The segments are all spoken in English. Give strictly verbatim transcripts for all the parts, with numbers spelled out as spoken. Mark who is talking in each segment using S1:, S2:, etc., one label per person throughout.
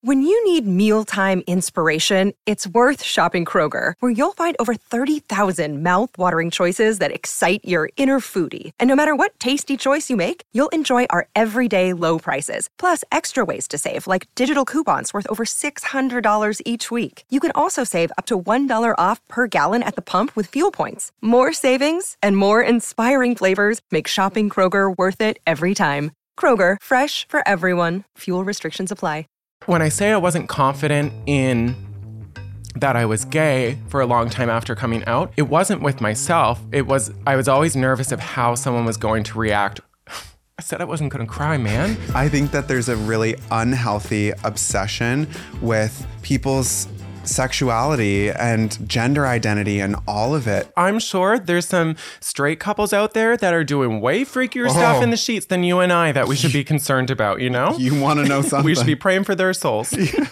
S1: When you need mealtime inspiration, it's worth shopping Kroger, where you'll find over thirty thousand mouth-watering choices that excite your inner foodie. And no matter what tasty choice you make, you'll enjoy our everyday low prices, plus extra ways to save, like digital coupons worth over six hundred dollars each week. You can also save up to one dollar off per gallon at the pump with fuel points. More savings and more inspiring flavors make shopping Kroger worth it every time. Kroger, fresh for everyone. Fuel restrictions apply.
S2: When I say I wasn't confident in that I was gay for a long time after coming out, it wasn't with myself. It was, I was always nervous of how someone was going to react. I said I wasn't going to cry, man.
S3: I think that there's a really unhealthy obsession with people's sexuality and gender identity and all of it.
S2: I'm sure there's some straight couples out there that are doing way freakier oh. stuff in the sheets than you and I that we should be concerned about, you know?
S3: You want to know something?
S2: We should be praying for their souls.
S3: Yeah.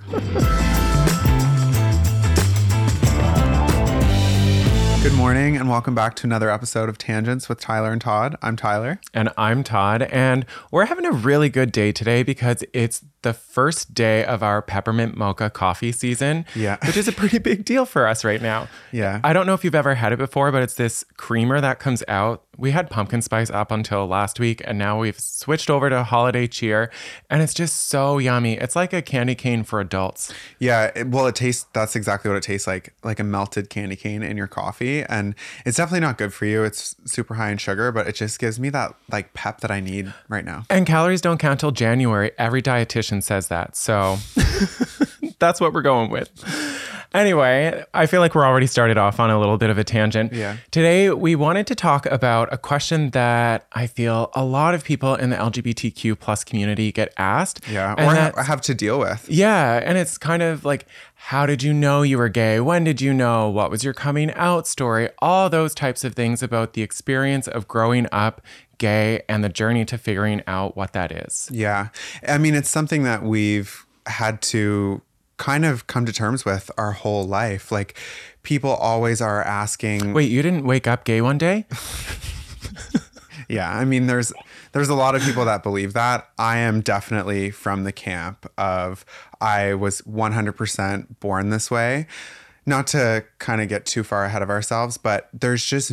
S3: Good morning and welcome back to another episode of Tangents with Tyler and Todd. I'm Tyler.
S2: And I'm Todd. And we're having a really good day today because it's the first day of our peppermint mocha coffee season,
S3: yeah,
S2: which is a pretty big deal for us right now.
S3: Yeah.
S2: I don't know if you've ever had it before, but it's this creamer that comes out. We had pumpkin spice up until last week, and now we've switched over to holiday cheer, and it's just so yummy. It's like a candy cane for adults.
S3: Yeah, it, well, it tastes, that's exactly what it tastes like, like a melted candy cane in your coffee, and it's definitely not good for you. It's super high in sugar, but it just gives me that like pep that I need right now.
S2: And calories don't count till January. Every dietitian says that, so that's what we're going with. Anyway, I feel like we're already started off on a little bit of a tangent.
S3: Yeah.
S2: Today, we wanted to talk about a question that I feel a lot of people in the L G B T Q plus community get asked.
S3: Yeah, or ha- have to deal with.
S2: Yeah, and it's kind of like, how did you know you were gay? When did you know? What was your coming out story? All those types of things about the experience of growing up gay and the journey to figuring out what that is.
S3: Yeah. I mean, it's something that we've had to kind of come to terms with our whole life. Like, people always are asking,
S2: wait, you didn't wake up gay one day?
S3: Yeah, I mean, there's there's a lot of people that believe that. I am definitely from the camp of I was one hundred percent born this way. Not to kind of get too far ahead of ourselves, but there's just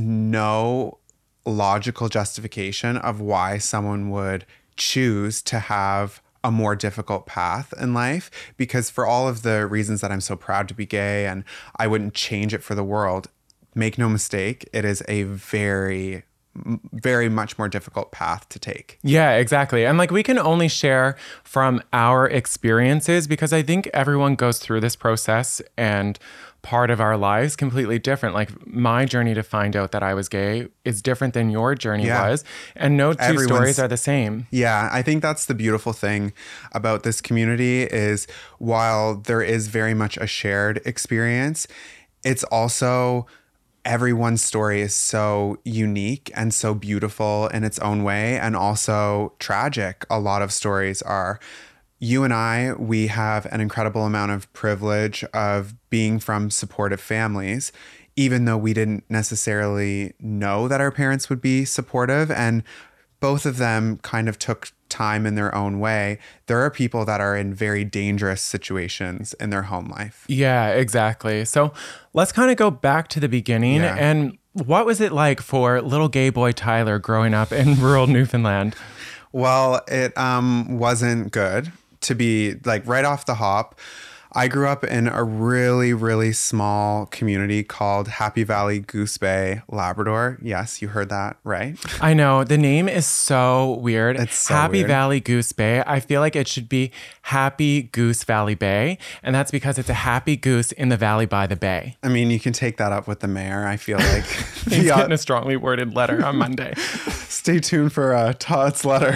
S3: no logical justification of why someone would choose to have a more difficult path in life, because for all of the reasons that I'm so proud to be gay and I wouldn't change it for the world, make no mistake, it is a very, very much more difficult path to take.
S2: Yeah, exactly. And like, we can only share from our experiences because I think everyone goes through this process and part of our lives completely different. Like, my journey to find out that I was gay is different than your journey
S3: yeah.
S2: was. And no two
S3: Everyone's,
S2: stories are the same.
S3: Yeah, I think that's the beautiful thing about this community is while there is very much a shared experience, it's also everyone's story is so unique and so beautiful in its own way and also tragic. A lot of stories are. You and I, we have an incredible amount of privilege of being from supportive families, even though we didn't necessarily know that our parents would be supportive. And both of them kind of took time in their own way. There are people that are in very dangerous situations in their home life.
S2: Yeah, exactly. So let's kind of go back to the beginning.
S3: Yeah.
S2: And what was it like for little gay boy Tyler growing up in rural Newfoundland?
S3: Well, it um, wasn't good. To be like right off the hop, I grew up in a really, really small community called Happy Valley Goose Bay, Labrador. Yes, you heard that right.
S2: I know. The name is so weird.
S3: It's so
S2: Happy
S3: weird.
S2: Valley Goose Bay. I feel like it should be Happy Goose Valley Bay. And that's because it's a happy goose in the valley by the bay.
S3: I mean, you can take that up with the mayor, I feel like.
S2: He's getting a strongly worded letter on Monday.
S3: Stay tuned for uh, Todd's letter.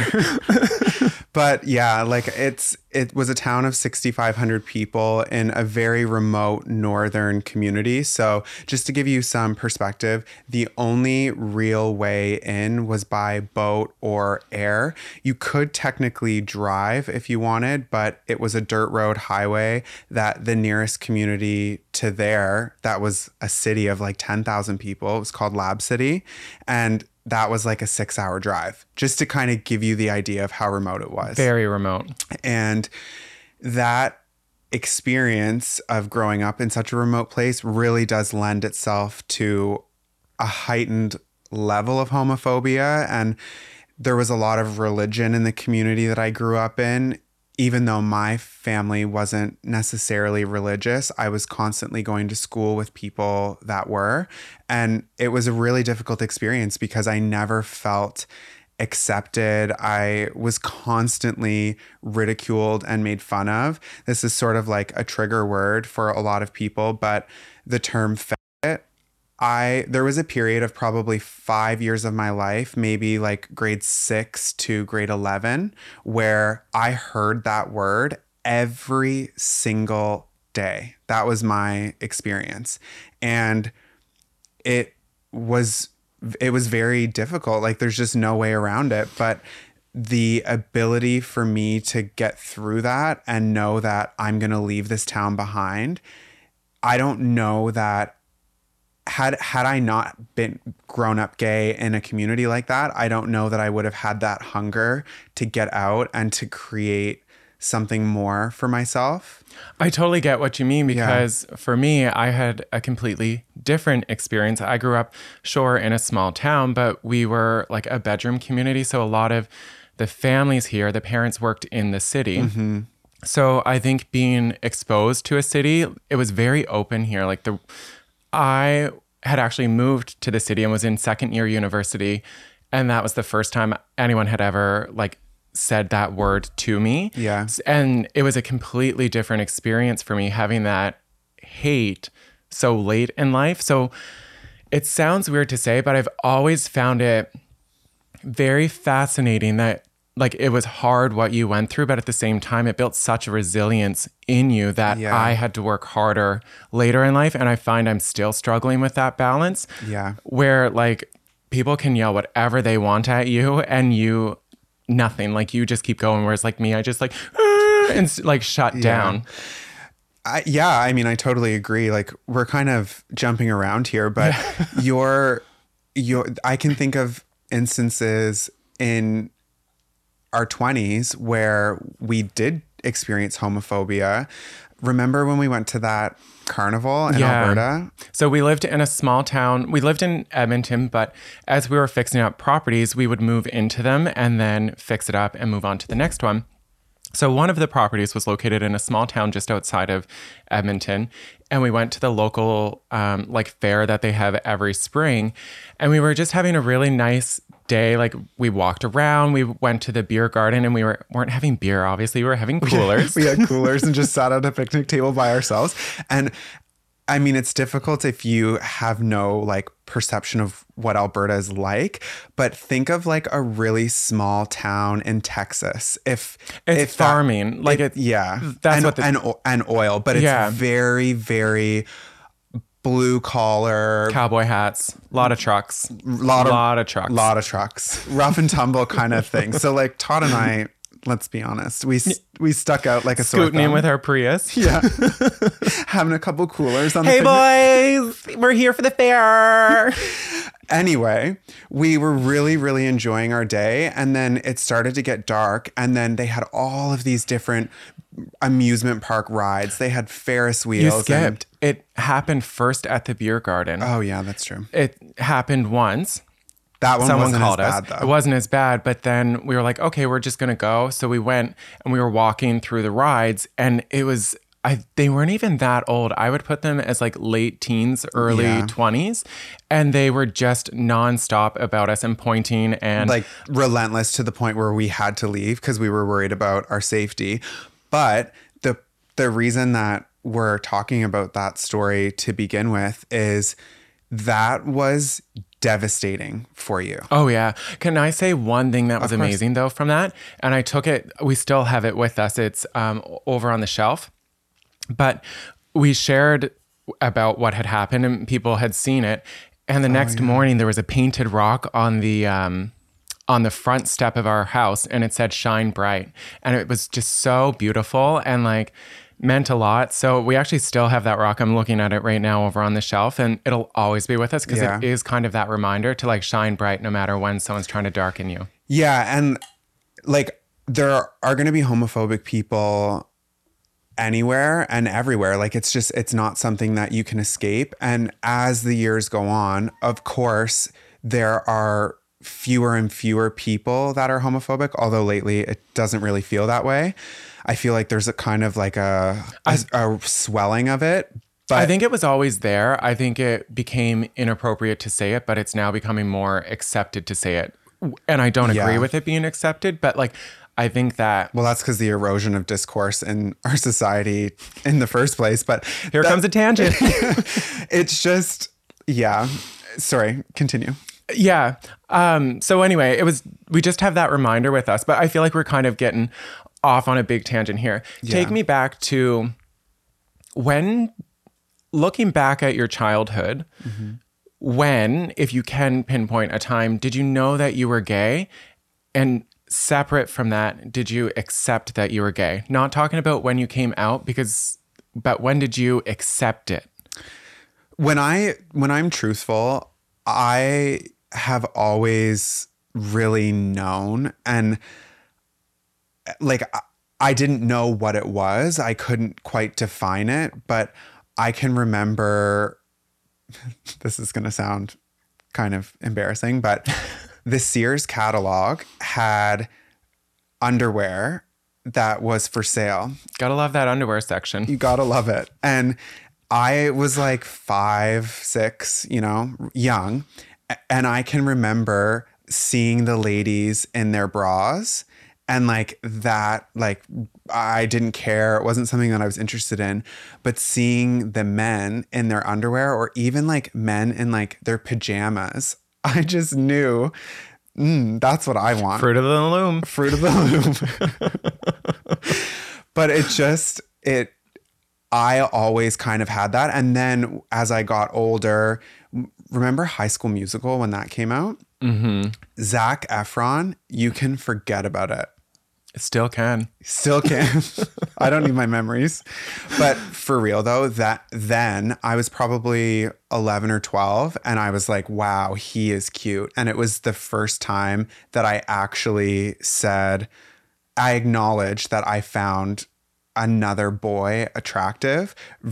S3: But yeah, like it's it was a town of sixty-five hundred people in a very remote northern community. So just to give you some perspective, the only real way in was by boat or air. You could technically drive if you wanted, but it was a dirt road highway that the nearest community to there, that was a city of like ten thousand people. It was called Lab City. And that was like a six hour drive, just to kind of give you the idea of how remote it was.
S2: Very remote.
S3: And that experience of growing up in such a remote place really does lend itself to a heightened level of homophobia. And there was a lot of religion in the community that I grew up in. Even though my family wasn't necessarily religious, I was constantly going to school with people that were. And it was a really difficult experience because I never felt accepted. I was constantly ridiculed and made fun of. This is sort of like a trigger word for a lot of people, but the term faggot, I there was a period of probably five years of my life, maybe like grade six to grade eleven, where I heard that word every single day. That was my experience. And it was it was very difficult. Like there's just no way around it. But the ability for me to get through that and know that I'm going to leave this town behind, I don't know that had had I not been grown up gay in a community like that, I don't know that I would have had that hunger to get out and to create something more for myself.
S2: I totally get what you mean because yeah. for me, I had a completely different experience. I grew up, sure, in a small town, but we were like a bedroom community. So a lot of the families here, the parents worked in the city.
S3: Mm-hmm.
S2: So I think being exposed to a city, it was very open here. Like the, I had actually moved to the city and was in second year university. And that was the first time anyone had ever like said that word to me.
S3: Yeah.
S2: And it was a completely different experience for me having that hate so late in life. So it sounds weird to say, but I've always found it very fascinating that like it was hard what you went through, but at the same time, it built such a resilience in you that
S3: yeah.
S2: I had to work harder later in life. And I find I'm still struggling with that balance.
S3: Yeah.
S2: Where like people can yell whatever they want at you and you nothing, like you just keep going, whereas like me, I just like and like shut
S3: yeah.
S2: down.
S3: I, yeah, I mean, I totally agree. Like we're kind of jumping around here, but your your I can think of instances in our twenties where we did experience homophobia. Remember when we went to that carnival in
S2: yeah.
S3: Alberta?
S2: So we lived in a small town. We lived in Edmonton, but as we were fixing up properties, we would move into them and then fix it up and move on to the next one. So one of the properties was located in a small town just outside of Edmonton. And we went to the local um, like fair that they have every spring. And we were just having a really nice day. Like we walked around, we went to the beer garden and we were, weren't having beer, obviously. We were having coolers.
S3: We had coolers and just sat at a picnic table by ourselves. And I mean, it's difficult if you have no like perception of what Alberta is like, but think of like a really small town in Texas. If
S2: it's
S3: if
S2: farming,
S3: that,
S2: like
S3: it,
S2: it,
S3: yeah,
S2: that's
S3: and,
S2: what the,
S3: and and oil, but it's
S2: yeah.
S3: very very blue collar,
S2: cowboy hats, a lot of trucks,
S3: lot of
S2: lot of trucks,
S3: lot of trucks, rough and tumble kind of thing. So like Todd and I, let's be honest, we we stuck out like a sore thumb.
S2: Scooting in with our Prius.
S3: Yeah. Having a couple coolers on the
S2: Hey
S3: picnic.
S2: boys, we're here for the fair.
S3: Anyway, we were really, really enjoying our day. And then it started to get dark. And then they had all of these different amusement park rides. They had Ferris wheels.
S2: You skipped. And it happened first at the beer garden.
S3: Oh, yeah, that's true.
S2: It happened once.
S3: That one
S2: Someone
S3: wasn't
S2: called
S3: as
S2: us.
S3: bad, though.
S2: It wasn't as bad, but then we were like, okay, we're just going to go. So we went and we were walking through the rides and it was, I, they weren't even that old. I would put them as like late teens, early
S3: Yeah.
S2: twenties. And they were just nonstop about us and pointing and
S3: like relentless to the point where we had to leave because we were worried about our safety. But the the reason that we're talking about that story to begin with is that was devastating for you.
S2: Oh, yeah. Can I say one thing that was amazing, though, from that? And I took it, we still have it with us. It's um, over on the shelf. But we shared about what had happened and people had seen it. And the next
S3: yeah.
S2: morning, there was a painted rock on the um, on the front step of our house. And it said, "Shine Bright." And it was just so beautiful and like meant a lot. So we actually still have that rock. I'm looking at it right now over on the shelf and it'll always be with us because
S3: Yeah.
S2: it is kind of that reminder to like shine bright no matter when someone's trying to darken you.
S3: Yeah. And like there are going to be homophobic people anywhere and everywhere. Like it's just, it's not something that you can escape. And as the years go on, of course, there are fewer and fewer people that are homophobic, although lately it doesn't really feel that way. I feel like there's a kind of like a, a, a swelling of it. But
S2: I think it was always there. I think it became inappropriate to say it, but it's now becoming more accepted to say it. And I don't agree
S3: Yeah.
S2: with it being accepted, but like, I think that...
S3: Well, that's because the erosion of discourse in our society in the first place. But
S2: Here
S3: that,
S2: comes a tangent.
S3: It's just, yeah. Sorry, continue.
S2: Yeah. Um, so anyway, it was, we just have that reminder with us, but I feel like we're kind of getting off on a big tangent here.
S3: Yeah.
S2: Take me back to when, looking back at your childhood, mm-hmm. when, if you can pinpoint a time, did you know that you were gay? And separate from that, did you accept that you were gay? Not talking about when you came out, because, but when did you accept it?
S3: When I, when I'm truthful, I have always really known, and like, I didn't know what it was. I couldn't quite define it, but I can remember, this is going to sound kind of embarrassing, but the Sears catalog had underwear that was for sale.
S2: Gotta love that underwear section.
S3: You gotta love it. And I was like five, six, you know, young. And I can remember seeing the ladies in their bras, and like that, like I didn't care. It wasn't something that I was interested in, but seeing the men in their underwear, or even like men in like their pajamas, I just knew mm, that's what I want.
S2: Fruit of the loom.
S3: Fruit of the loom. But it just, it, I always kind of had that. And then as I got older, remember High School Musical when that came out?
S2: Mm-hmm.
S3: Zac Efron, you can forget about it.
S2: Still can.
S3: Still can. I don't need my memories. But for real though, that then I was probably eleven or twelve, and I was like, wow, he is cute. And it was the first time that I actually said, I acknowledged that I found another boy attractive,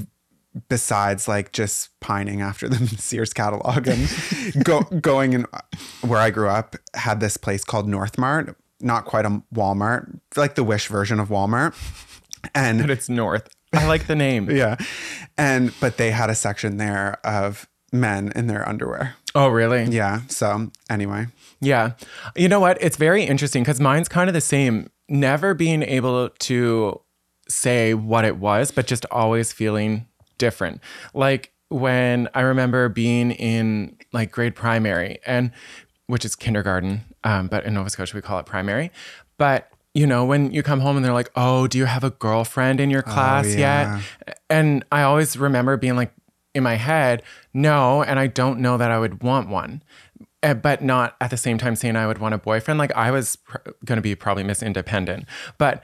S3: besides like just pining after the Sears catalog. And go, going in where I grew up had this place called North Mart. Not quite a Walmart, like the Wish version of Walmart. And
S2: but it's North. I like the name.
S3: Yeah. And, but they had a section there of men in their underwear.
S2: Oh, really?
S3: Yeah. So anyway.
S2: Yeah. You know what? It's very interesting because mine's kind of the same. Never being able to say what it was, but just always feeling different. Like when I remember being in like grade primary, and which is kindergarten, um, but in Nova Scotia we call it primary. But you know, when you come home and they're like, "Oh, do you have a girlfriend in your class
S3: oh, yeah.
S2: yet?" And I always remember being like, in my head, no, and I don't know that I would want one. Uh, but not at the same time saying I would want a boyfriend. Like I was pr- going to be probably Miss Independent, but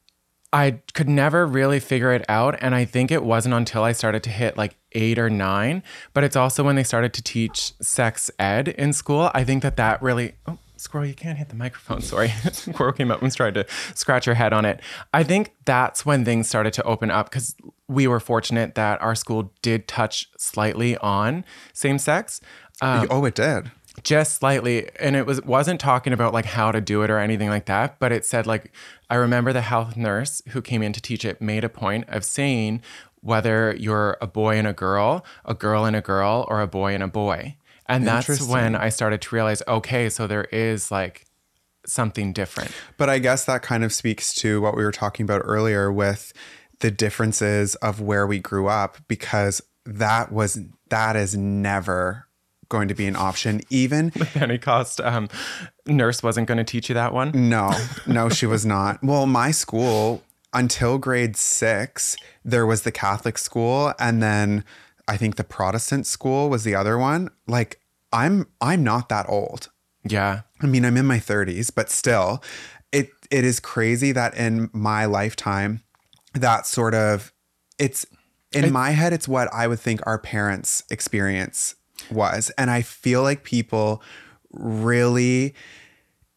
S2: I could never really figure it out. And I think it wasn't until I started to hit like eight or nine, but it's also when they started to teach sex ed in school. I think that that really, oh, Squirrel, you can't hit the microphone. Sorry. Squirrel came up and tried to scratch her head on it. I think that's when things started to open up, because we were fortunate that our school did touch slightly on same sex. Um,
S3: oh, it did.
S2: Just slightly. And it was, wasn't talking about like how to do it or anything like that, but it said like, I remember the health nurse who came in to teach it made a point of saying whether you're a boy and a girl, a girl and a girl, or a boy and a boy. And that's when I started to realize, okay, so there is like something different.
S3: But I guess that kind of speaks to what we were talking about earlier with the differences of where we grew up, because that was, that is never going to be an option. Even
S2: the Pentecost um, nurse wasn't going to teach you that one.
S3: No, no, she was not. Well, my school, until grade six, there was the Catholic school, and then I think the Protestant school was the other one. Like I'm, I'm not that old.
S2: Yeah.
S3: I mean, I'm in my thirties, but still it, it is crazy that in my lifetime, that sort of, it's in it, my head, it's what I would think our parents' experience was. And I feel like people really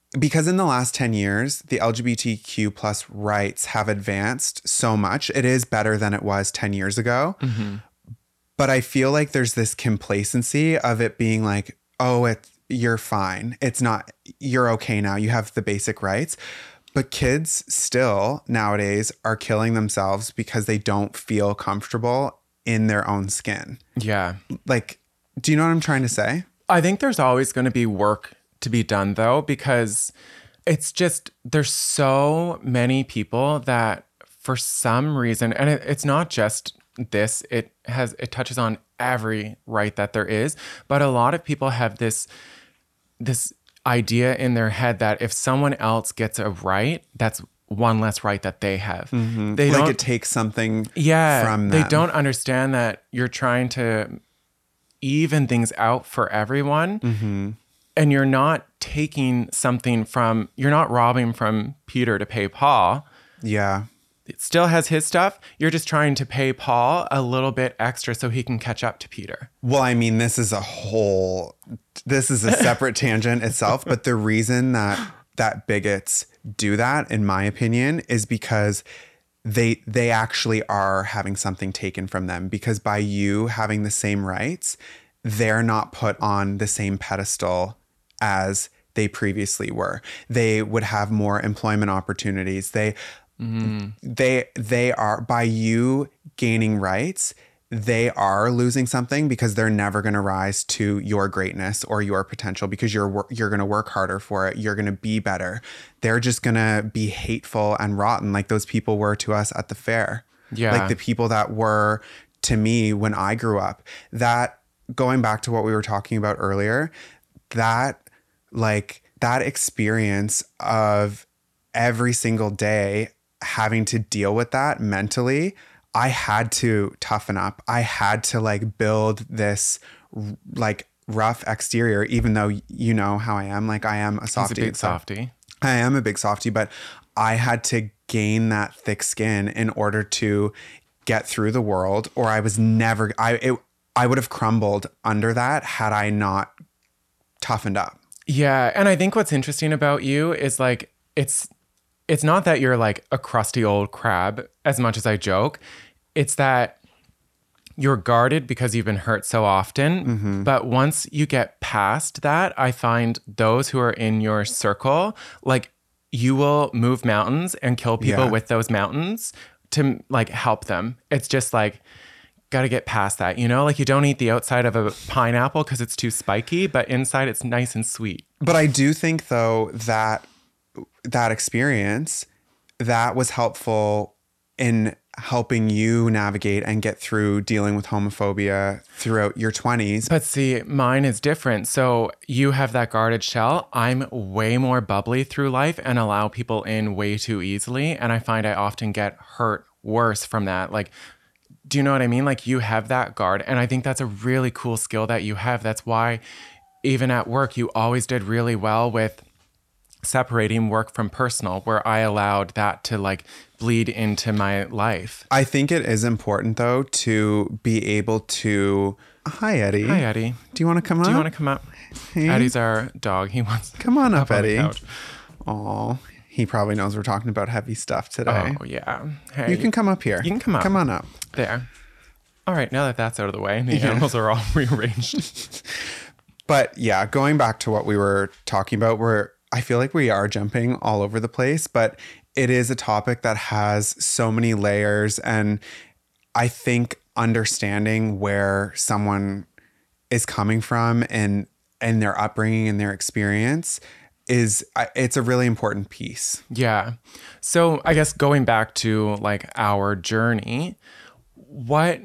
S3: because in the last ten years, the L G B T Q plus rights have advanced so much. It is better than it was ten years ago. Mm-hmm. But I feel like there's this complacency of it being like, oh, it, you're fine. It's not, you're okay now. You have the basic rights. But kids still nowadays are killing themselves because they don't feel comfortable in their own skin.
S2: Yeah.
S3: Like, do you know what I'm trying to say?
S2: I think there's always going to be work to be done, though, because it's just, there's so many people that for some reason, and it, it's not just this, it has, it touches on every right that there is, but a lot of people have this, this idea in their head that if someone else gets a right, that's one less right that they have.
S3: Mm-hmm.
S2: They
S3: like
S2: don't,
S3: it takes something
S2: yeah,
S3: from them.
S2: They don't understand that you're trying to even things out for everyone. Mm-hmm. And you're not taking something from, you're not robbing from Peter to pay Paul.
S3: Yeah.
S2: It still has his stuff. You're just trying to pay Paul a little bit extra so he can catch up to Peter.
S3: Well, I mean, this is a whole, this is a separate tangent itself. But the reason that that bigots do that, in my opinion, is because they they actually are having something taken from them. Because by you having the same rights, they're not put on the same pedestal as they previously were. They would have more employment opportunities. They mm. they they are, by you gaining rights, they are losing something because they're never going to rise to your greatness or your potential because you're you're going to work harder for it. You're going to be better. They're just going to be hateful and rotten like those people were to us at the fair.
S2: Yeah.
S3: Like the people that were to me when I grew up. That, going back to what we were talking about earlier, that like that experience of every single day having to deal with that mentally, I had to toughen up. I had to like build this like rough exterior, even though you know how I am. Like I am a softie.
S2: He's a big softie.
S3: I am a big softie, but I had to gain that thick skin in order to get through the world, or I was never, I, it, I would have crumbled under that had I not toughened up.
S2: Yeah. And I think what's interesting about you is like, it's, it's not that you're like a crusty old crab as much as I joke. It's that you're guarded because you've been hurt so often. Mm-hmm. But once you get past that, I find those who are in your circle, like you will move mountains and kill people
S3: Yeah.
S2: with those mountains to like help them. It's just like, got to get past that, you know? Like you don't eat the outside of a pineapple because it's too spiky, but inside it's nice and sweet.
S3: But I do think though that that experience, that was helpful in helping you navigate and get through dealing with homophobia throughout your twenties.
S2: But see, mine is different. So you have that guarded shell. I'm way more bubbly through life and allow people in way too easily. And I find I often get hurt worse from that. Like, do you know what I mean? Like you have that guard. And I think that's a really cool skill that you have. That's why even at work, you always did really well with separating work from personal, where I allowed that to like bleed into my life.
S3: I think it is important though to be able to, hi Eddie.
S2: Hi Eddie.
S3: Do you want to come up?
S2: Do you want to come up?
S3: Hey.
S2: Eddie's our dog. He wants to
S3: come on up,
S2: on
S3: Eddie. Oh, he probably knows we're talking about heavy stuff today.
S2: Oh yeah. Hey,
S3: you can come up here.
S2: You can come up.
S3: Come on up.
S2: There. All right. Now that that's out of the way, the
S3: Yeah.
S2: animals are all rearranged.
S3: But yeah, going back to what we were talking about, we're I feel like we are jumping all over the place, but it is a topic that has so many layers. And I think understanding where someone is coming from and, and their upbringing and their experience is, it's a really important piece.
S2: Yeah. So I guess going back to like our journey, what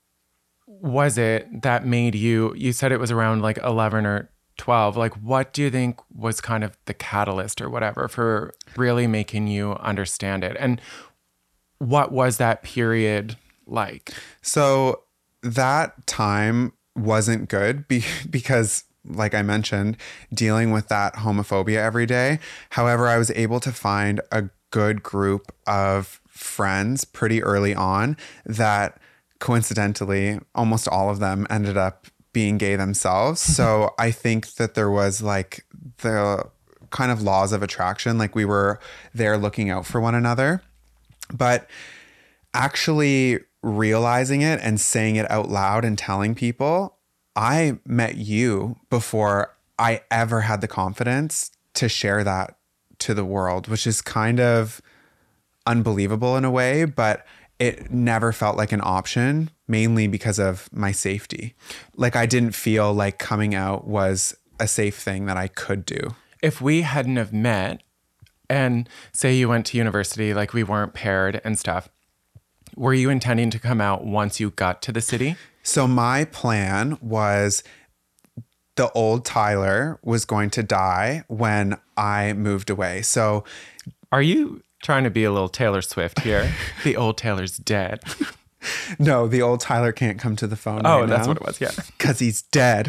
S2: was it that made you, you said it was around like eleven or twelve, like what do you think was kind of the catalyst or whatever for really making you understand it? And what was that period like?
S3: So that time wasn't good be- because like I mentioned, dealing with that homophobia every day. However, I was able to find a good group of friends pretty early on that coincidentally, almost all of them ended up being gay themselves. So I think that there was like the kind of laws of attraction. Like we were there looking out for one another. But actually realizing it and saying it out loud and telling people, I met you before I ever had the confidence to share that to the world, which is kind of unbelievable in a way, but it never felt like an option, mainly because of my safety. Like I didn't feel like coming out was a safe thing that I could do.
S2: If we hadn't have met and say you went to university, like we weren't paired and stuff, were you intending to come out once you got to the city?
S3: So my plan was the old Tyler was going to die when I moved away. So
S2: are you trying to be a little Taylor Swift here? The old Taylor's dead.
S3: No, the old Tyler can't come to the phone
S2: Oh,
S3: right
S2: that's
S3: now.
S2: what it was, yeah.
S3: Because he's dead.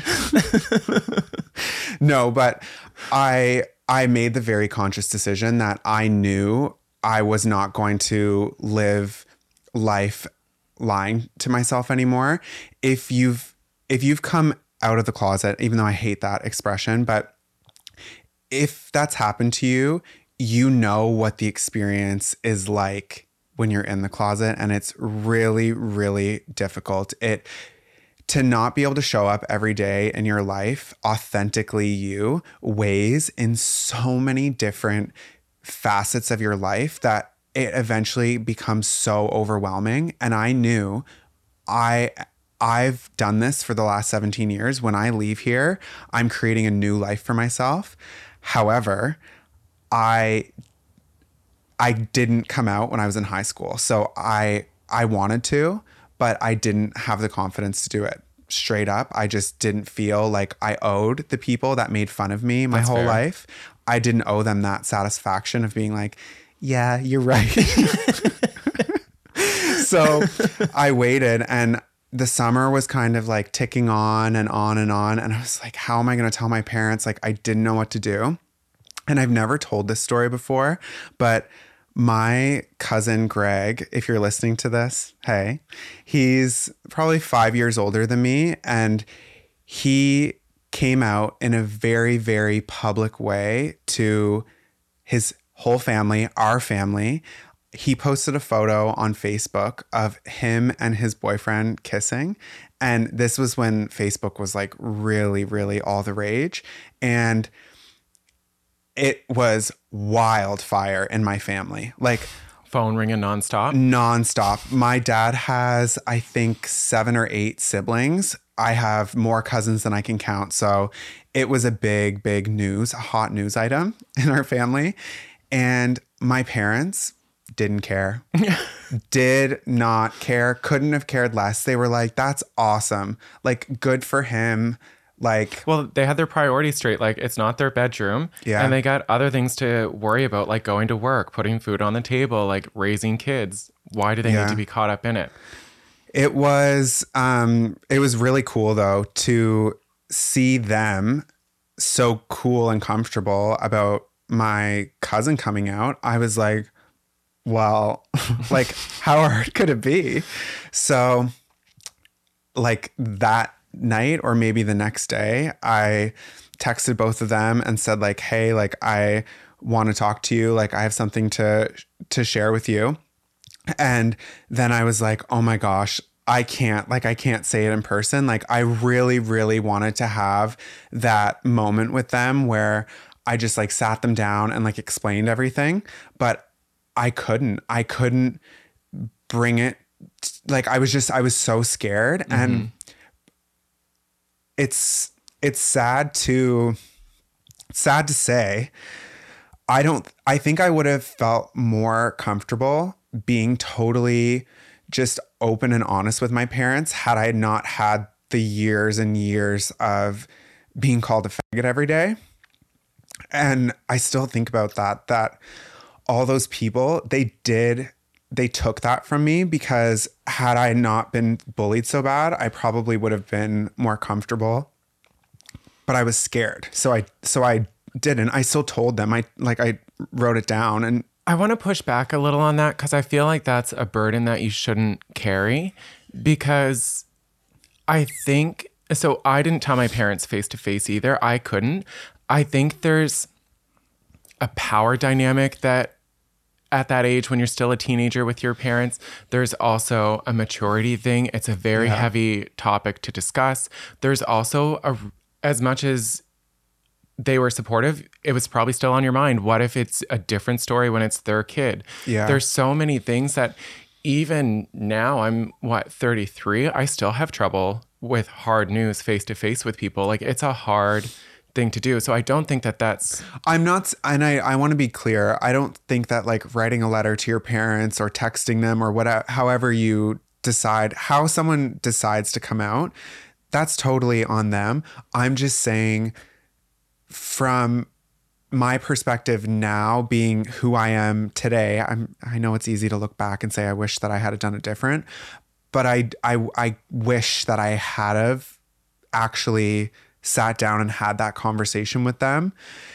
S3: No, but I I made the very conscious decision that I knew I was not going to live life lying to myself anymore. If you've if you've come out of the closet, even though I hate that expression, but if that's happened to you, you know what the experience is like when you're in the closet, and it's really, really difficult. It to not be able to show up every day in your life authentically you weighs in so many different facets of your life that it eventually becomes so overwhelming. And I knew I I've done this for the last seventeen years. When I leave here, I'm creating a new life for myself. However, I I didn't come out when I was in high school. So I I wanted to, but I didn't have the confidence to do it. Straight up, I just didn't feel like I owed the people that made fun of me my
S2: That's
S3: whole
S2: fair.
S3: life. I didn't owe them that satisfaction of being like, yeah, you're right. So I waited, and the summer was kind of like ticking on and on and on. And I was like, how am I going to tell my parents? Like, I didn't know what to do. And I've never told this story before, but my cousin Greg, if you're listening to this, hey, he's probably five years older than me. And he came out in a very, very public way to his whole family, our family. He posted a photo on Facebook of him and his boyfriend kissing. And this was when Facebook was like really, really all the rage. And it was wildfire in my family, like
S2: Phone ringing nonstop.
S3: nonstop. My dad has, I think, seven or eight siblings. I have more cousins than I can count. So it was a big, big news, a hot news item in our family. And my parents didn't care, did not care, couldn't have cared less. They were like, that's awesome. Like, good for him. Like,
S2: Well, they had their priorities straight. Like, it's not their bedroom.
S3: Yeah.
S2: And they got other things to worry about, like going to work, putting food on the table, like raising kids. Why do they
S3: Yeah.
S2: need to be caught up in it?
S3: it was, um, it was really cool though to see them so cool and comfortable about my cousin coming out. I was like, well, like, how hard could it be? So like that night, or maybe the next day, I texted both of them and said like, hey, like, I want to talk to you. Like, I have something to, to share with you. And then I was like, oh my gosh, I can't, like, I can't say it in person. Like, I really, really wanted to have that moment with them where I just like sat them down and like explained everything, but I couldn't, I couldn't bring it. Like, I was just, I was so scared. Mm-hmm. And it's, it's sad to, sad to say, I don't, I think I would have felt more comfortable being totally just open and honest with my parents had I not had the years and years of being called a faggot every day. And I still think about that, that all those people, they did, they took that from me, because had I not been bullied so bad, I probably would have been more comfortable, but I was scared. So I, so I didn't, I still told them, I like, I wrote it down. And
S2: I want to push back a little on that, because I feel like that's a burden that you shouldn't carry, because I think, so I didn't tell my parents face to face either. I couldn't. I think there's, a power dynamic that at that age when you're still a teenager with your parents. There's also a maturity thing. It's a very
S3: Yeah.
S2: heavy topic to discuss. There's also a, as much as they were supportive, it was probably still on your mind. What if it's a different story when it's their kid?
S3: Yeah.
S2: There's so many things that even now, I'm what, thirty-three, I still have trouble with hard news face to face with people. Like, it's a hard thing to do. So I don't think that that's
S3: I'm not, and I, I want to be clear. I don't think that like writing a letter to your parents or texting them or whatever, however you decide, how someone decides to come out, that's totally on them. I'm just saying, from my perspective now, being who I am today, I'm, I know it's easy to look back and say, I wish that I had done it different, but I, I, I wish that I had have actually sat down and had that conversation with them.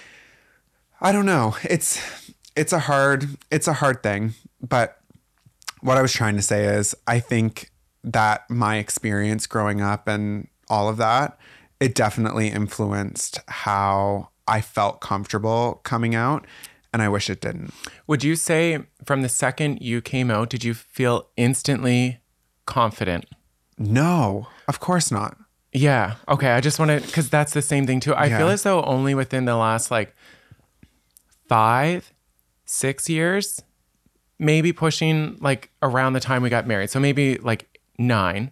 S3: I don't know. It's, it's a hard, it's a hard thing, but what I was trying to say is I think that my experience growing up and all of that, it definitely influenced how I felt comfortable coming out, and I wish it didn't.
S2: Would you say from the second you came out, did you feel instantly confident?
S3: No, of course not.
S2: Yeah. Okay. I just want to, because that's the same thing too. I
S3: Yeah.
S2: feel as though only within the last like five, six years, maybe pushing like around the time we got married. So maybe like nine.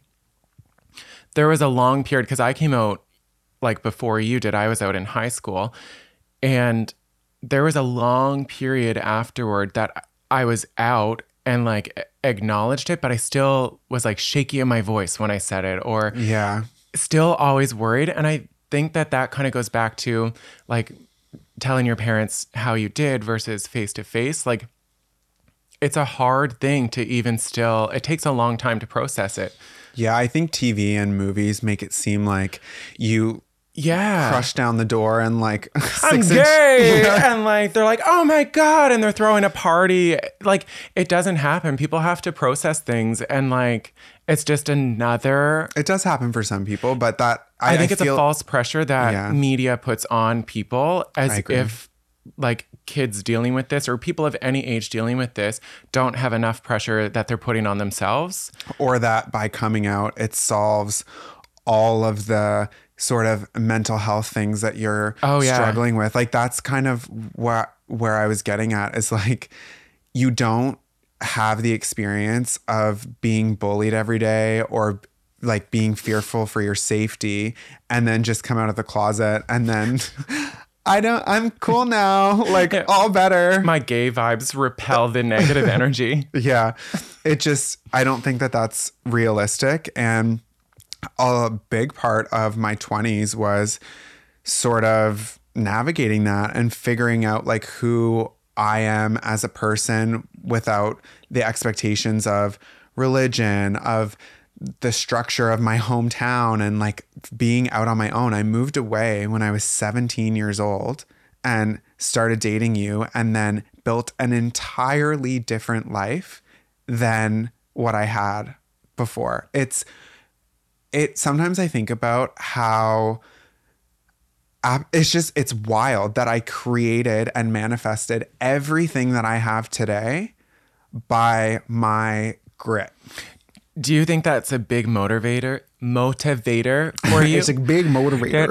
S2: There was a long period because I came out like before you did. I was out in high school, and there was a long period afterward that I was out and like acknowledged it, but I still was like shaky in my voice when I said it, or
S3: Yeah.
S2: still always worried. And I think that that kind of goes back to like telling your parents how you did versus face to face. Like, it's a hard thing to even still, it takes a long time to process it.
S3: Yeah, I think T V and movies make it seem like you
S2: Yeah.
S3: crush down the door and like
S2: I'm
S3: six
S2: gay.
S3: inch. Yeah.
S2: And like, they're like, oh my God. And they're throwing a party. Like, it doesn't happen. People have to process things. And like, it's just another,
S3: It does happen for some people, but that I,
S2: I think
S3: I
S2: it's
S3: feel,
S2: a false pressure that
S3: Yeah.
S2: media puts on people
S3: I
S2: as
S3: agree.
S2: if like kids dealing with this or people of any age dealing with this don't have enough pressure that they're putting on themselves.
S3: or that by coming out, it solves all of the sort of mental health things that you're
S2: Oh, yeah.
S3: struggling with. Like, that's kind of what where I was getting at, is like, you don't have the experience of being bullied every day or like being fearful for your safety and then just come out of the closet and then I don't, I'm cool now, like all better.
S2: My gay vibes repel the negative energy.
S3: Yeah. It just, I don't think that that's realistic. And a big part of my twenties was sort of navigating that and figuring out like who I am as a person without the expectations of religion, of the structure of my hometown, and like being out on my own. I moved away when I was seventeen years old and started dating you, and then built an entirely different life than what I had before. It's, it, sometimes I think about how uh, it's just, it's wild that I created and manifested everything that I have today by my grit.
S2: Do you think that's a big motivator motivator for you?
S3: It's a big motivator.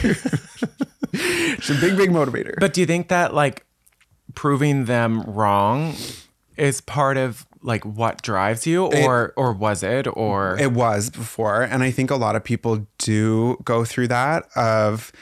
S3: It's a big, big motivator.
S2: But do you think that like proving them wrong is part of like what drives you, or it, or was it or
S3: it was before, and I think a lot of people do go through that of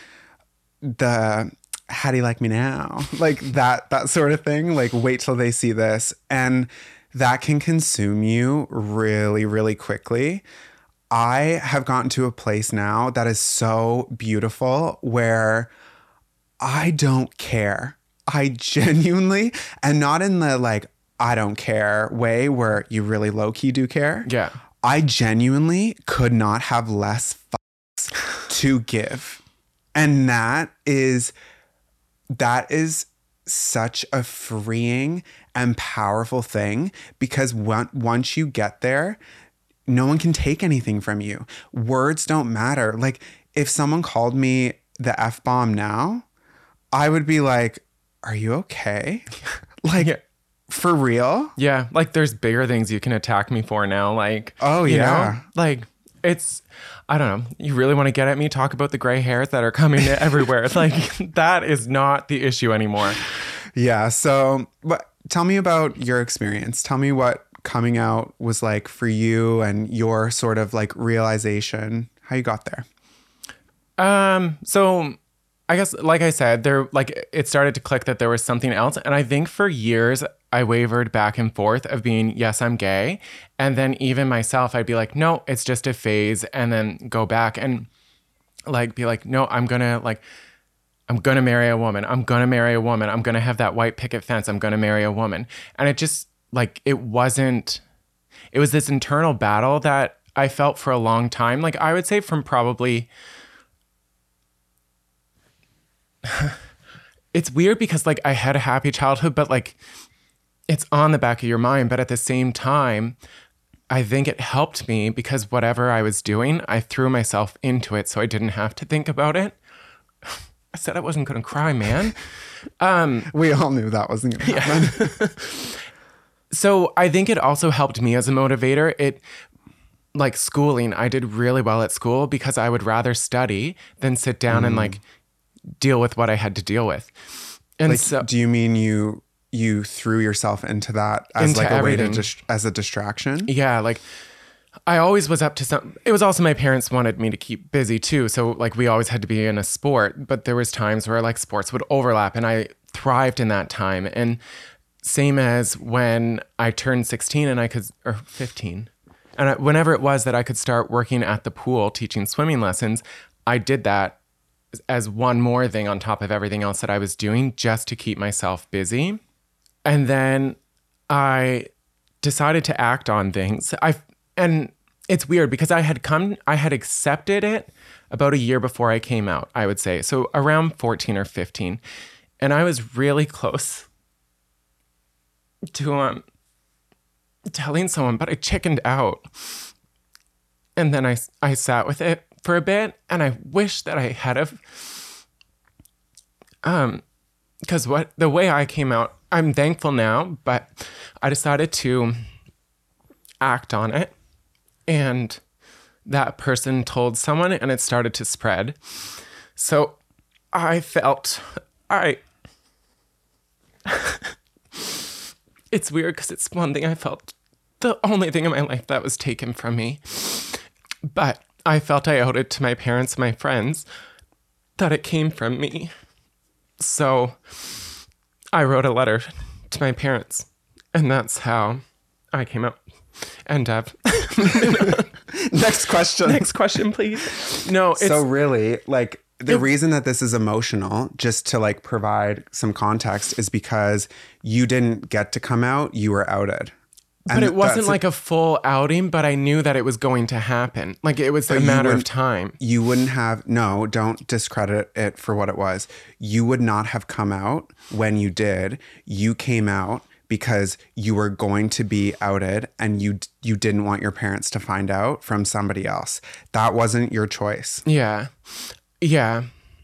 S3: the how do you like me now? Like that that sort of thing, like wait till they see this, and that can consume you really, really quickly. I have gotten to a place now that is so beautiful where I don't care. I genuinely, and not in the like, I don't care way where you really low key do care.
S2: Yeah.
S3: I genuinely could not have less fucks to give. And that is, that is such a freeing and powerful thing, because once you get there, no one can take anything from you. Words don't matter. Like, if someone called me the F-bomb now, I would be like, are you okay? Like,
S2: Yeah.
S3: for real?
S2: Yeah, like there's bigger things you can attack me for now. Like,
S3: Oh,
S2: you
S3: yeah.
S2: know? Like, it's, I don't know. You really want to get at me? Talk about the gray hairs that are coming everywhere. Like, that is not the issue anymore.
S3: Yeah. So, but tell me about your experience. Tell me what coming out was like for you and your sort of like realization, how you got there.
S2: Um, so I guess, like I said, there, like, it started to click that there was something else. And I think for years I wavered back and forth of being, yes, I'm gay. And then even myself, I'd be like, no, it's just a phase, and then go back and like, be like, no, I'm gonna like, I'm gonna marry a woman. I'm gonna marry a woman. I'm gonna have that white picket fence. I'm gonna marry a woman. And it just like, it wasn't, it was this internal battle that I felt for a long time. Like, I would say from probably, it's weird because like I had a happy childhood, but like it's on the back of your mind. But at the same time, I think it helped me because whatever I was doing, I threw myself into it so I didn't have to think about it. I said I wasn't going to cry, man. Um,
S3: we all knew that wasn't going to happen.
S2: Yeah. So I think it also helped me as a motivator. It like schooling, I did really well at school because I would rather study than sit down mm. and like deal with what I had to deal with. And
S3: like,
S2: so,
S3: do you mean you you threw yourself into that as
S2: into
S3: like a
S2: everything.
S3: way to dis- as a distraction?
S2: Yeah, like I always was up to some. It was also my parents wanted me to keep busy too, so like we always had to be in a sport. But there was times where like sports would overlap, and I thrived in that time. And same as when I turned sixteen and I could, or fifteen, and I, whenever it was that I could start working at the pool teaching swimming lessons, I did that as one more thing on top of everything else that I was doing just to keep myself busy. And then I decided to act on things. I and it's weird because I had come, I had accepted it about a year before I came out, I would say. So around fourteen or fifteen. And I was really close to um telling someone, but I chickened out. And then I, I sat with it for a bit, and I wish that I had have, um, because what the way I came out, I'm thankful now, but I decided to act on it, and that person told someone, and it started to spread. So I felt I. It's weird because it's one thing I felt, the only thing in my life that was taken from me, but I felt I owed it to my parents, my friends, that it came from me. So I wrote a letter to my parents, and that's how I came out. And Dev.
S3: Next question.
S2: Next question, please. No, it's...
S3: So really, like, the
S2: it,
S3: reason that this is emotional, just to like provide some context, is because you didn't get to come out, you were outed.
S2: But
S3: and
S2: it wasn't like
S3: a,
S2: a full outing, but I knew that it was going to happen. Like, it was a matter of time.
S3: You wouldn't have, no, don't discredit it for what it was. You would not have come out when you did. You came out because you were going to be outed, and you you didn't want your parents to find out from somebody else. That wasn't your choice.
S2: Yeah. Yeah.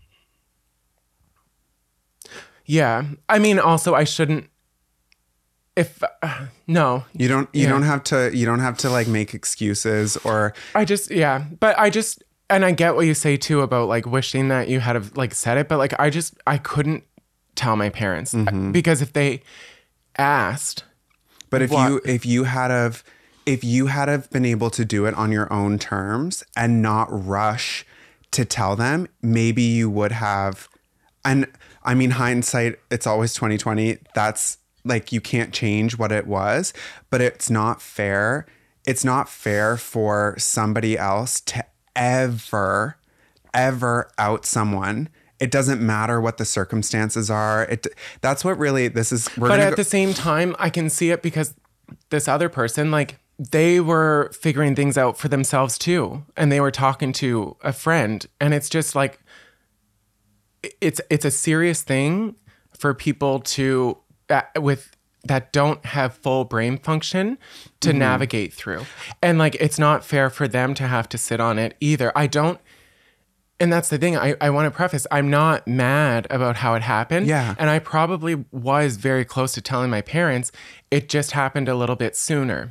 S2: Yeah. I mean, also, I shouldn't, if, uh, no.
S3: You don't, you
S2: yeah.
S3: don't have to, you don't have to like make excuses or.
S2: I just, yeah. But I just, and I get what you say too about like wishing that you had have like said it, but like, I just, I couldn't tell my parents mm-hmm. because if they asked.
S3: But if
S2: what,
S3: you, if you had have, if you had have been able to do it on your own terms and not rush to tell them, maybe you would have. And I mean, hindsight, it's always twenty twenty. That's like, you can't change what it was, but it's not fair. It's not fair for somebody else to ever, ever out someone. It doesn't matter what the circumstances are. It that's what really this is. We're
S2: but at
S3: go-
S2: the same time, I can see it because this other person, like, they were figuring things out for themselves too, and they were talking to a friend, and it's just like, it's it's a serious thing for people to uh, with that don't have full brain function to mm-hmm. navigate through, and like, it's not fair for them to have to sit on it either. I don't. And that's the thing. I, I want to preface, I'm not mad about how it happened.
S3: Yeah.
S2: And I probably was very close to telling my parents. It just happened a little bit sooner.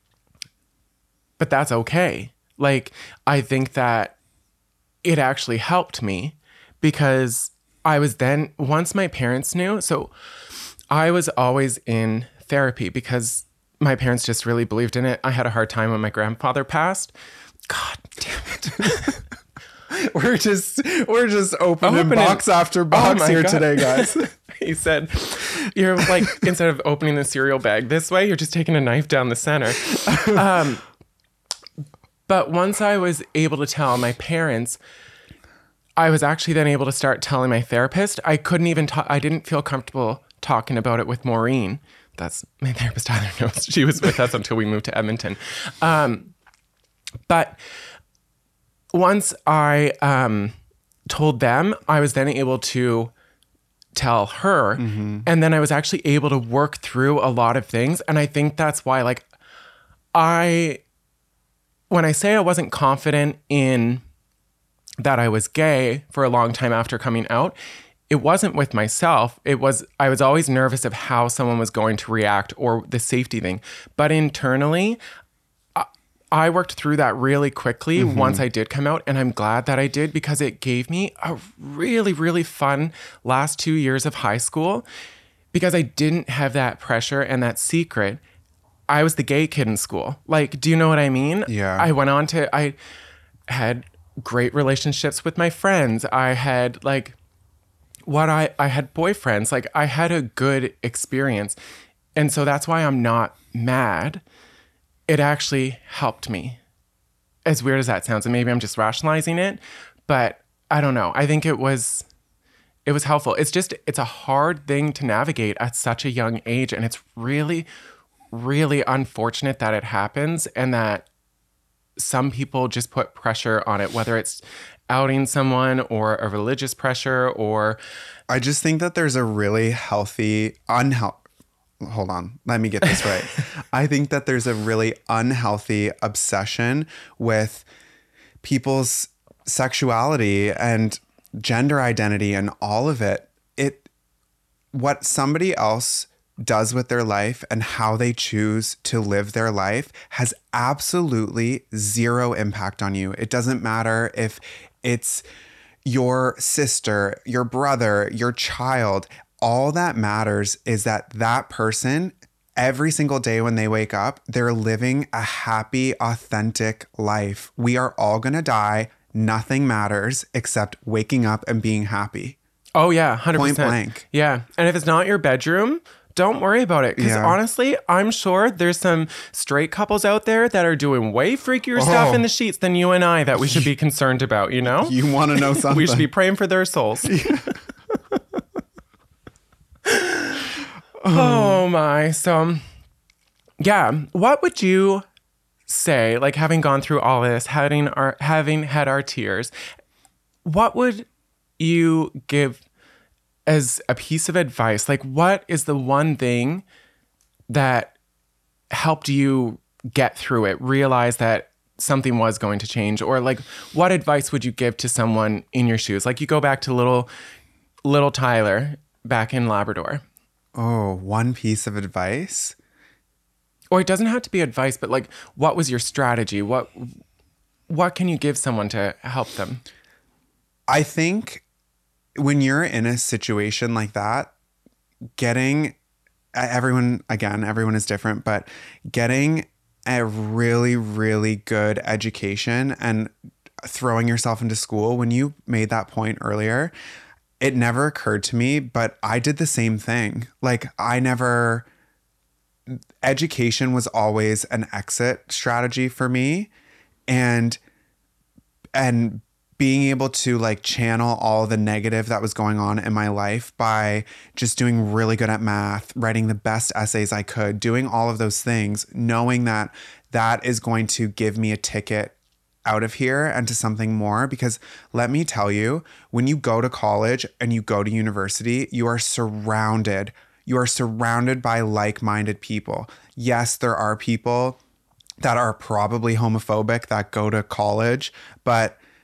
S2: But that's okay. Like, I think that it actually helped me because I was then, once my parents knew, so I was always in therapy because my parents just really believed in it. I had a hard time when my grandfather passed. God damn it.
S3: We're just we're just opening,
S2: opening
S3: box after box
S2: oh
S3: here
S2: God.
S3: today, guys.
S2: He said, you're like, instead of opening the cereal bag this way, you're just taking a knife down the center. Um, but once I was able to tell my parents, I was actually then able to start telling my therapist. I couldn't even talk. I didn't feel comfortable talking about it with Maureen. That's my therapist, Tyler knows. She was with us until we moved to Edmonton. Um, but once I um, told them, I was then able to tell her. Mm-hmm. And then I was actually able to work through a lot of things. And I think that's why, like, I, when I say I wasn't confident in that I was gay for a long time after coming out, it wasn't with myself. It was, I was always nervous of how someone was going to react or the safety thing. But internally, I worked through that really quickly mm-hmm. once I did come out, and I'm glad that I did because it gave me a really, really fun last two years of high school because I didn't have that pressure and that secret. I was the gay kid in school. Like, do you know what I mean?
S3: Yeah.
S2: I went on to, I had great relationships with my friends. I had like, what I, I had boyfriends. Like, I had a good experience. And so that's why I'm not mad. It actually helped me. As weird as that sounds, and maybe I'm just rationalizing it, but I don't know. I think it was it was helpful. It's just, it's a hard thing to navigate at such a young age, and it's really, really unfortunate that it happens and that some people just put pressure on it, whether it's outing someone or a religious pressure or...
S3: I just think that there's a really healthy, unhealthy, hold on, let me get this right. I think that there's a really unhealthy obsession with people's sexuality and gender identity and all of it. It, what somebody else does with their life and how they choose to live their life has absolutely zero impact on you. It doesn't matter if it's your sister, your brother, your child. All that matters is that that person, every single day when they wake up, they're living a happy, authentic life. We are all going to die. Nothing matters except waking up and being happy.
S2: Oh, yeah, one hundred percent.
S3: Point blank.
S2: Yeah. And if it's not your bedroom, don't worry about it. Because
S3: Yeah.
S2: honestly, I'm sure there's some straight couples out there that are doing way freakier stuff
S3: Oh.
S2: in the sheets than you and I that we should be concerned about, you know?
S3: You want to know something?
S2: We should be praying for their souls. Oh my. So, yeah. What would you say, like having gone through all this, having our, having had our tears, what would you give as a piece of advice? Like, what is the one thing that helped you get through it, realize that something was going to change? Or like, what advice would you give to someone in your shoes? Like, you go back to little, little Tyler back in Labrador.
S3: Oh, one piece of advice?
S2: Or it doesn't have to be advice, but like, what was your strategy? What what can you give someone to help them?
S3: I think when you're in a situation like that, getting everyone, again, everyone is different, but getting a really, really good education and throwing yourself into school, when you made that point earlier, it never occurred to me, but I did the same thing. Like, I never, education was always an exit strategy for me. And, and being able to like channel all the negative that was going on in my life by just doing really good at math, writing the best essays I could, doing all of those things, knowing that that is going to give me a ticket out of here and to something more. Because let me tell you, when you go to college and you go to university, you are surrounded, you are surrounded by like-minded people. Yes, there are people that are probably homophobic that go to college, but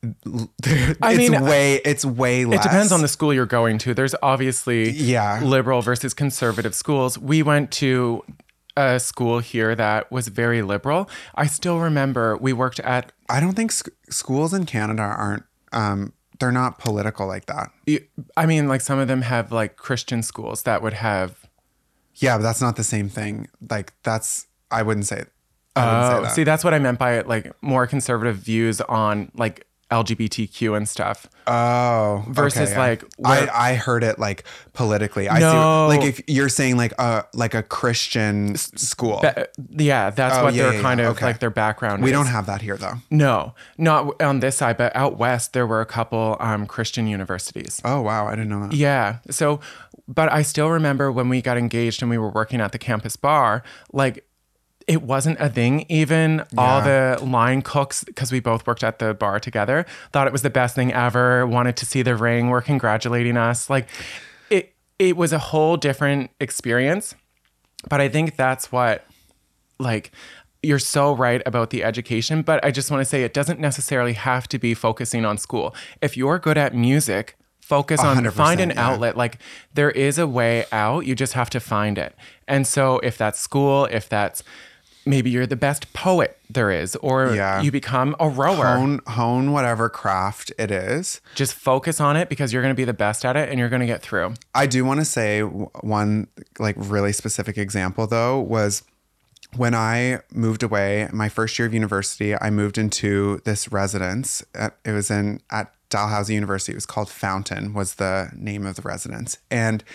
S2: I
S3: it's
S2: mean,
S3: way it's way less.
S2: It depends on the school you're going to. There's obviously
S3: yeah.
S2: liberal versus conservative schools. We went to a school here that was very liberal. I still remember we worked at...
S3: I don't think sc- schools in Canada aren't, um, they're not political like that.
S2: I mean, like some of them have like Christian schools that would have...
S3: Yeah, but that's not the same thing. Like that's, I wouldn't say, I
S2: wouldn't
S3: oh,
S2: say that. See, that's what I meant by like more conservative views on like L G B T Q and stuff.
S3: Oh,
S2: versus
S3: okay, yeah.
S2: like
S3: I, I heard it like politically. I
S2: no.
S3: see like if you're saying like a like a Christian s- school.
S2: Be- yeah, that's
S3: oh,
S2: what
S3: yeah,
S2: their
S3: yeah,
S2: kind
S3: yeah.
S2: of
S3: okay.
S2: like their background
S3: we
S2: is.
S3: don't have that here though.
S2: No, not on this side, but out west there were a couple um, Christian universities.
S3: Oh wow, I didn't know that.
S2: Yeah. So, but I still remember when we got engaged and we were working at the campus bar, like it wasn't a thing. Even yeah. all the line cooks, because we both worked at the bar together, thought it was the best thing ever, wanted to see the ring, were congratulating us. Like it, it was a whole different experience. But I think that's what, like, you're so right about the education. But I just want to say it doesn't necessarily have to be focusing on school. If you're good at music, focus on, find an yeah. outlet. Like there is a way out. You just have to find it. And so if that's school, if that's, maybe you're the best poet there is, or yeah. you become a rower.
S3: Hone, hone whatever craft it is.
S2: Just focus on it because you're going to be the best at it and you're going to get through.
S3: I do want to say one like really specific example though was when I moved away, my first year of university, I moved into this residence. At, it was in at Dalhousie University. It was called Fountain was the name of the residence. And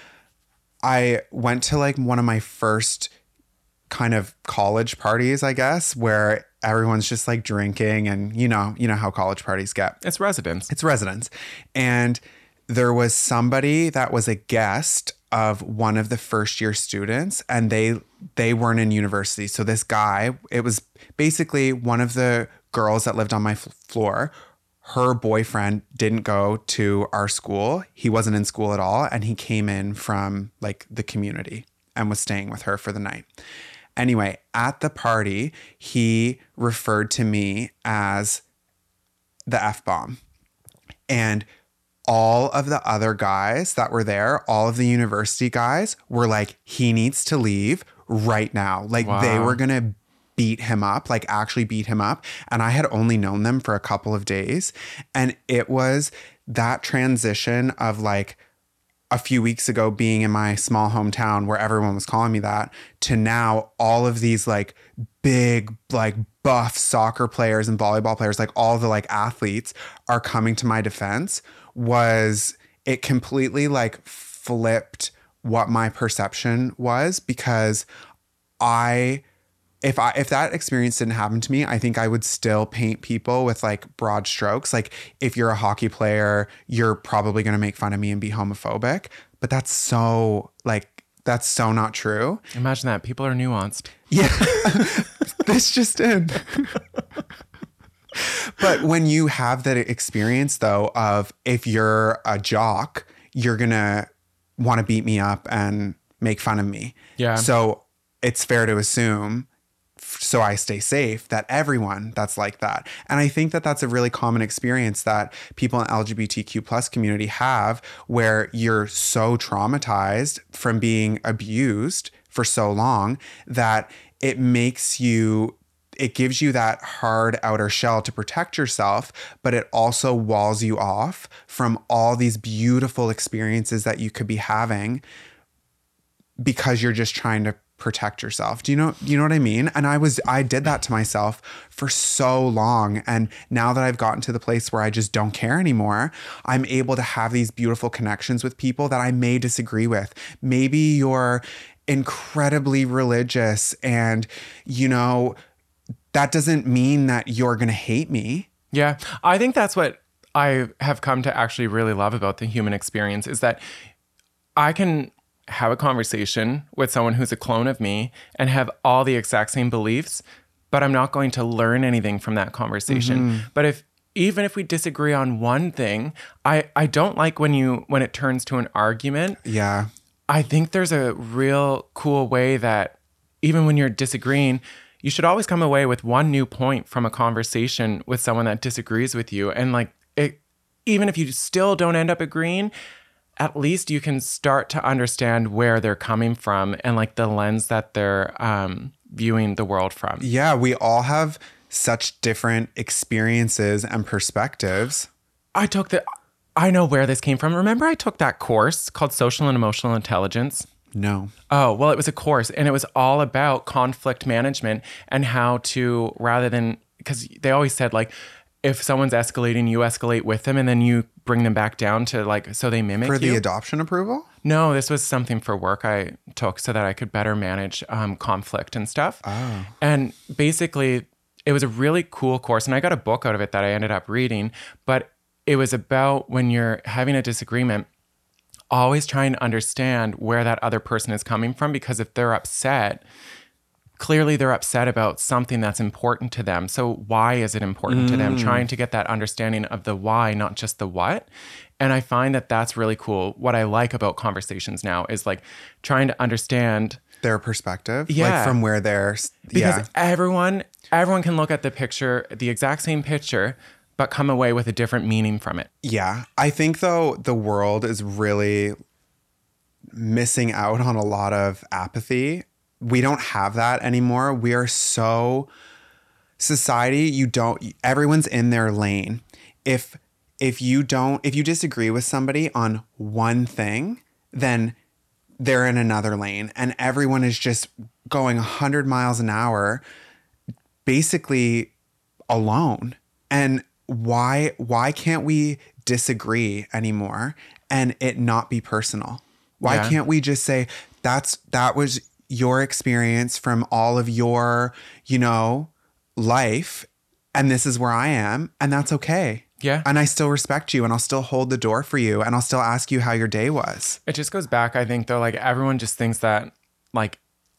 S3: I went to like one of my first kind of college parties, I guess, where everyone's just like drinking and you know, you know how college parties get.
S2: It's residence.
S3: It's residence. And there was somebody that was a guest of one of the first year students and they they weren't in university. So this guy, it was basically one of the girls that lived on my f- floor. Her boyfriend didn't go to our school. He wasn't in school at all. And he came in from like the community and was staying with her for the night. Anyway, at the party, he referred to me as the F-bomb. And all of the other guys that were there, all of the university guys were like, he needs to leave right now. Like wow. they were going to beat him up, like actually beat him up. And I had only known them for a couple of days. And it was that transition of like, a few weeks ago being in my small hometown where everyone was calling me that to now all of these like big like buff soccer players and volleyball players, like all the like athletes are coming to my defense was it completely like flipped what my perception was because I If I if that experience didn't happen to me, I think I would still paint people with like broad strokes. Like if you're a hockey player, you're probably going to make fun of me and be homophobic. But that's so like that's so not true.
S2: Imagine that. People are nuanced.
S3: Yeah. This just in. But when you have that experience though of if you're a jock, you're going to want to beat me up and make fun of me.
S2: Yeah.
S3: So it's fair to assume so I stay safe, that everyone that's like that. And I think that that's a really common experience that people in L G B T Q plus community have where you're so traumatized from being abused for so long that it makes you, it gives you that hard outer shell to protect yourself, but it also walls you off from all these beautiful experiences that you could be having because you're just trying to protect yourself. Do you know, do you know what I mean? And I was, I did that to myself for so long. And now that I've gotten to the place where I just don't care anymore, I'm able to have these beautiful connections with people that I may disagree with. Maybe you're incredibly religious and, you know, that doesn't mean that you're going to hate me.
S2: Yeah. I think that's what I have come to actually really love about the human experience is that I can have a conversation with someone who's a clone of me and have all the exact same beliefs, but I'm not going to learn anything from that conversation. Mm-hmm. But if even if we disagree on one thing, I, I don't like when you when it turns to an argument.
S3: Yeah.
S2: I think there's a real cool way that even when you're disagreeing, you should always come away with one new point from a conversation with someone that disagrees with you. And like, it, even if you still don't end up agreeing, at least you can start to understand where they're coming from and like the lens that they're um, viewing the world from.
S3: Yeah, we all have such different experiences and perspectives.
S2: I took the, I know where this came from. Remember I took that course called Social and Emotional Intelligence?
S3: No.
S2: Oh, well, it was a course and it was all about conflict management and how to, rather than, because they always said like, if someone's escalating, you escalate with them and then you bring them back down to like, so they mimic
S3: For
S2: you.
S3: the adoption approval?
S2: No, this was something for work I took so that I could better manage um, conflict and stuff.
S3: Oh.
S2: And basically, it was a really cool course. And I got a book out of it that I ended up reading. But it was about when you're having a disagreement, always trying to understand where that other person is coming from. Because if they're upset, clearly they're upset about something that's important to them. So why is it important mm. to them? Trying to get that understanding of the why, not just the what. And I find that that's really cool. What I like about conversations now is like trying to understand
S3: their perspective,
S2: yeah.
S3: like from where they're,
S2: because
S3: yeah.
S2: everyone, everyone can look at the picture, the exact same picture, but come away with a different meaning from it.
S3: Yeah. I think though the world is really missing out on a lot of apathy. We don't have that anymore. We are so society, you don't, everyone's in their lane. If, if you don't, if you disagree with somebody on one thing, then they're in another lane and everyone is just going a hundred miles an hour, basically alone. And why, why can't we disagree anymore and it not be personal? Why
S2: yeah.
S3: can't we just say that's, that was your experience from all of your, you know, life, and this is where I am, and that's okay.
S2: Yeah.
S3: And I still respect you and I'll still hold the door for you and I'll still ask you how your day was.
S2: It just goes back, I think, though, like everyone just thinks that, like,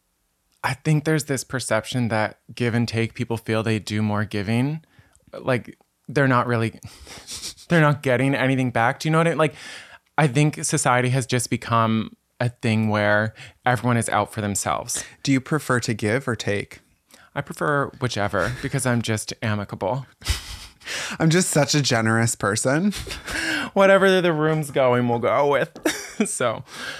S2: I think there's this perception that give and take, people feel they do more giving. Like, they're not really, they're not getting anything back. Do you know what I mean? Like, I think society has just become a thing where everyone is out for themselves.
S3: Do you prefer to give or take?
S2: I prefer whichever because I'm just amicable.
S3: I'm just such a generous person.
S2: Whatever the room's going, we'll go with. So,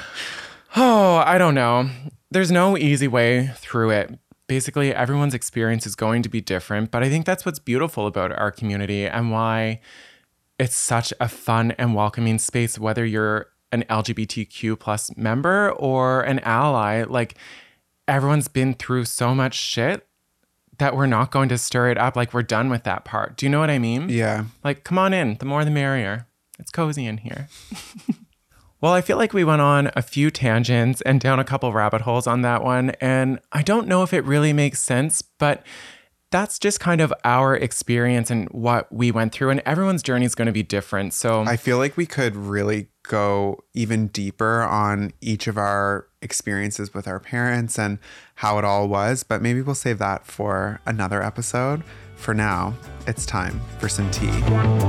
S2: oh, I don't know. There's no easy way through it. Basically, everyone's experience is going to be different, but I think that's what's beautiful about our community and why it's such a fun and welcoming space, whether you're an L G B T Q plus member or an ally. Like, everyone's been through so much shit that we're not going to stir it up. Like, we're done with that part. Do you know what I mean?
S3: Yeah.
S2: Like, come on in. The more the merrier. It's cozy in here. Well, I feel like we went on a few tangents and down a couple rabbit holes on that one. And I don't know if it really makes sense, but that's just kind of our experience and what we went through. And everyone's journey is going to be different. So
S3: I feel like we could really go even deeper on each of our experiences with our parents and how it all was. But maybe we'll save that for another episode. For now, it's time for some tea.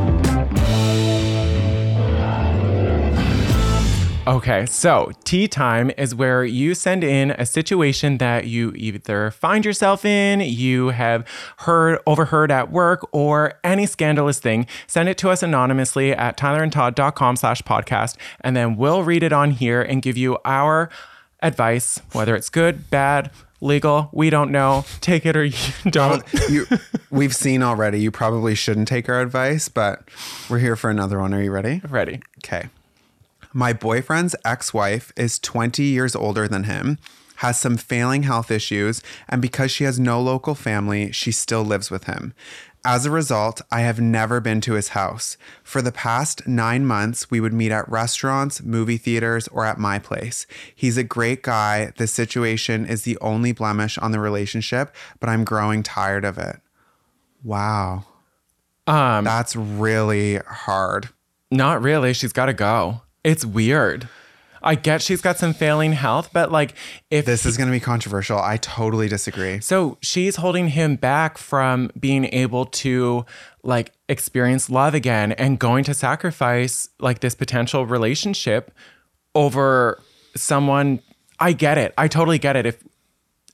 S2: Okay, so tea time is where you send in a situation that you either find yourself in, you have heard, overheard at work, or any scandalous thing. Send it to us anonymously at tylerandtodd.com slash podcast, and then we'll read it on here and give you our advice, whether it's good, bad, legal, we don't know. Take it or you don't.
S3: you, we've seen already, you probably shouldn't take our advice, but we're here for another one. Are you ready?
S2: Ready.
S3: Okay. My boyfriend's ex-wife is twenty years older than him, has some failing health issues, and because she has no local family, she still lives with him. As a result, I have never been to his house. For the past nine months, we would meet at restaurants, movie theaters, or at my place. He's a great guy. The situation is the only blemish on the relationship, but I'm growing tired of it. Wow.
S2: Um,
S3: That's really hard.
S2: Not really. She's got to go. It's weird. I get she's got some failing health, but like if
S3: this is going to be controversial, I totally disagree.
S2: So she's holding him back from being able to like experience love again and going to sacrifice like this potential relationship over someone. I get it. I totally get it. If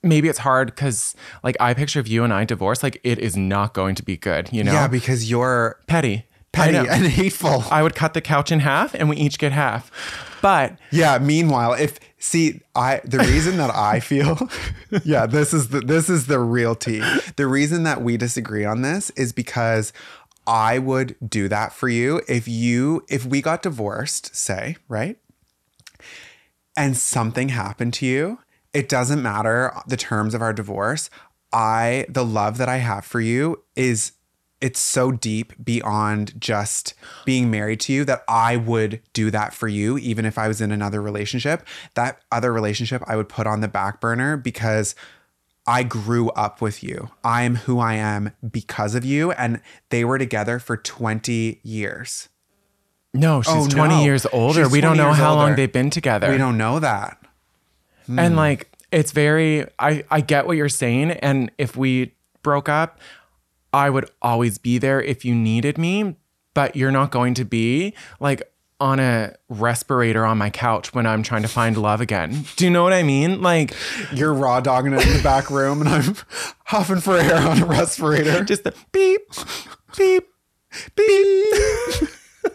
S2: maybe it's hard because like I picture if you and I divorce, like it is not going to be good, you know?
S3: Yeah, because you're
S2: petty.
S3: petty and hateful.
S2: I would cut the couch in half and we each get half. But
S3: yeah, meanwhile, if see, I the reason that I feel yeah, this is the this is the real tea. The reason that we disagree on this is because I would do that for you if you if we got divorced, say, right? And something happened to you. It doesn't matter the terms of our divorce. I the love that I have for you is it's so deep beyond just being married to you that I would do that for you, even if I was in another relationship. That other relationship I would put on the back burner because I grew up with you. I'm who I am because of you. And they were together for twenty years.
S2: No, she's
S3: Oh,
S2: twenty
S3: no.
S2: years older.
S3: She's
S2: We don't
S3: twenty
S2: know
S3: years
S2: how long
S3: older.
S2: they've been together.
S3: We don't know that.
S2: And like, it's very, I, I get what you're saying. And if we broke up, I would always be there if you needed me, but you're not going to be like on a respirator on my couch when I'm trying to find love again. Do you know what I mean? Like
S3: You're raw dogging it in the back room and I'm huffing for air on a respirator.
S2: just the beep, beep, beep.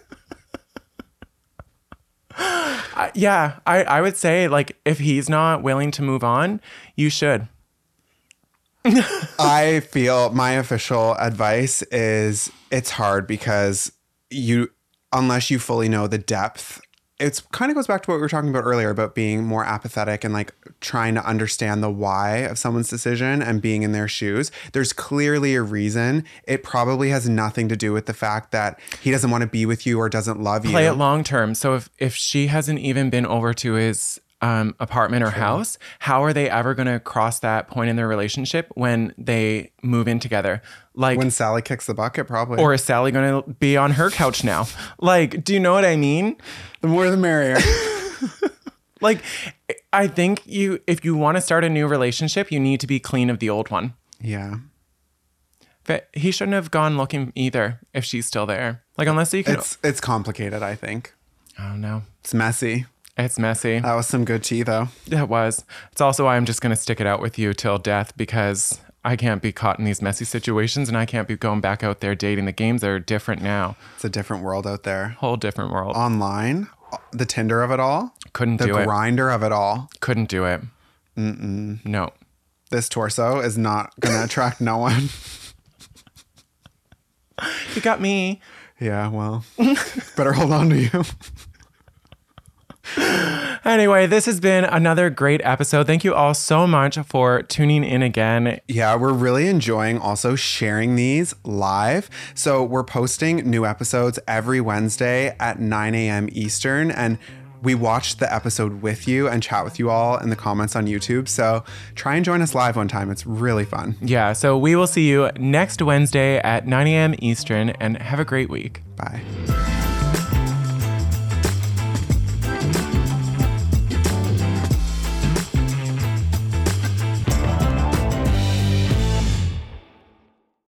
S2: uh, yeah, I, I would say like if he's not willing to move on, you should.
S3: I feel my official advice is it's hard because you, unless you fully know the depth, it's kind of goes back to what we were talking about earlier about being more apathetic and like trying to understand the why of someone's decision and being in their shoes. There's clearly a reason. It probably has nothing to do with the fact that he doesn't want to be with you or doesn't love you.
S2: Play it long term. So if, if she hasn't even been over to his um, apartment or house, how are they ever going to cross that point in their relationship when they move in together? Like
S3: When Sally kicks the bucket, probably.
S2: or is Sally going to be on her couch now? Like, do you know what I mean?
S3: The more the merrier.
S2: Like, I think you, if you want to start a new relationship, you need to be clean of the old one.
S3: Yeah.
S2: But he shouldn't have gone looking either if she's still there. Like, unless you can.
S3: It's it's complicated, I think.
S2: I don't know.
S3: It's messy.
S2: It's messy.
S3: That was some good tea, though.
S2: It was. It's also why I'm just going to stick it out with you till death because I can't be caught in these messy situations and I can't be going back out there dating. The games are different now.
S3: It's a different world out there.
S2: Whole different world.
S3: Online, the Tinder of it all.
S2: Couldn't
S3: the
S2: do it.
S3: grinder of it all.
S2: Couldn't do it. Mm-mm. No.
S3: This torso is not going to attract no one.
S2: You got me.
S3: Yeah, well, better hold on to you.
S2: Anyway, this has been another great episode. Thank you all so much for tuning in again.
S3: Yeah, we're really enjoying also sharing these live. So we're posting new episodes every Wednesday at nine a.m. Eastern. And we watch the episode with you and chat with you all in the comments on YouTube. So try and join us live one time. It's really fun.
S2: Yeah, so we will see you next Wednesday at nine a.m. Eastern and have a great week.
S3: Bye.